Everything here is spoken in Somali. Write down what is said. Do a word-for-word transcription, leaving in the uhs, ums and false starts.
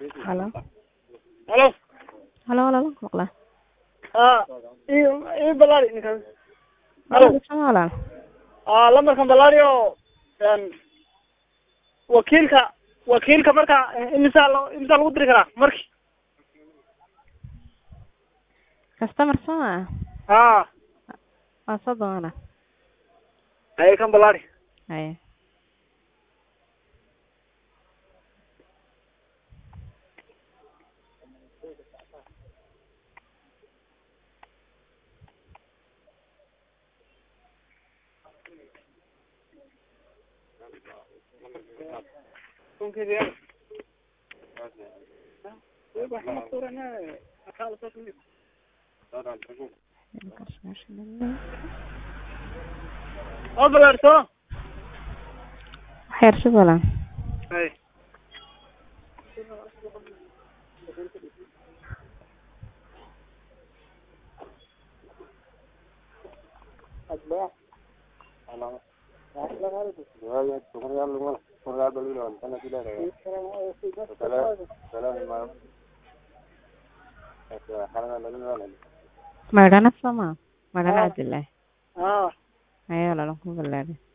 Halo. Halo. Halo, halo, maqla. Ah, iyo iyo balaari ninkan. Halo, Halo. walaal. Ah, lambarkan balaari oo een wakiilka wakiilka marka imisa loo imisa lagu diri karaa markii. Customer sama. Ah, Waa soddon. ay kan balaari. Ay. Kunkiya. Ee waxa ma qorana akala soo timid. Oo balaari soo. Xeer si walaal. Ay. Asbaa. Ana. Asla hal waa tuqriyal lugu quraad balilo ana dilaray. Salaam salaam ma. Asa xarana lagu Madana sama. Madana Abdullah. Ah. Ay walaal ku balaari.